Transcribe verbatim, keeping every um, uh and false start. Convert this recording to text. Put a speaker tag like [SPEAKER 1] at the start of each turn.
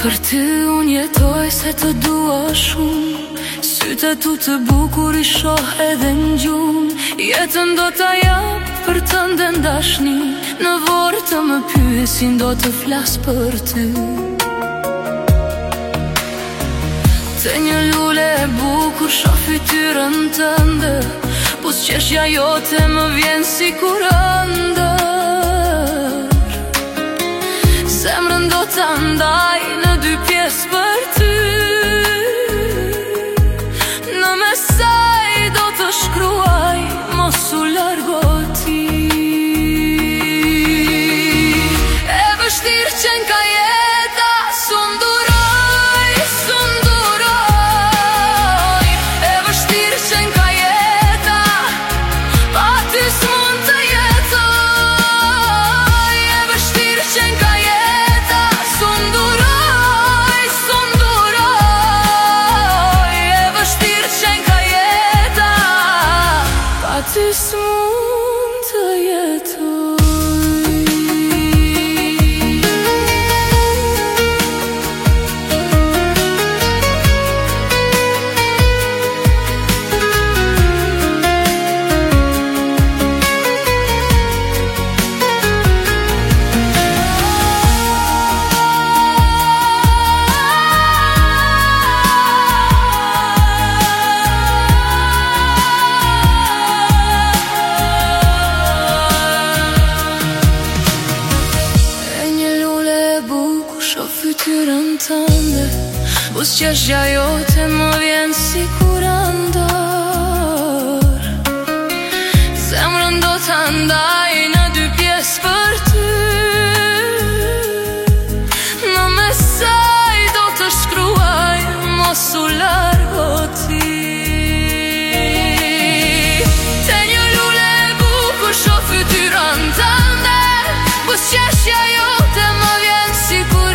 [SPEAKER 1] Për ty unë jetoj se të dua shumë, sytë tu të bukur I shoh edhe në gjumë. Jetën do t'a jap për të ndën dashni, në vorë të më pyesin do të flas për ty. Te një lule e bukur shoh fytyrën tënde, po s'qeshja jote më vjen si kur ëndër. Zemrën do t'a ndaj në dy pjesë për ty, në mesaj do të shkruaj mos u largo ti. E vështirë qenë ka jeta, s'u nduroj, s'u nduroj. E vështirë qenë ka jeta, pa ty s'mund të jetoj. E vështirë qenë ka jeta, s'u nduroj, s'u nduroj. E vështirë qenë ka jeta, pa ty s'mund të jetoj. Fytyrën tënde, po s'qeshja jote më vjen si kur ëndër. Zemrën do t'a ndaj në dy pjesë për ty, në mesaj do të shkruaj mos u largo ti. Te një lule e bukur shoh fytyrën tënde, po s'qeshja jote më vjen si kur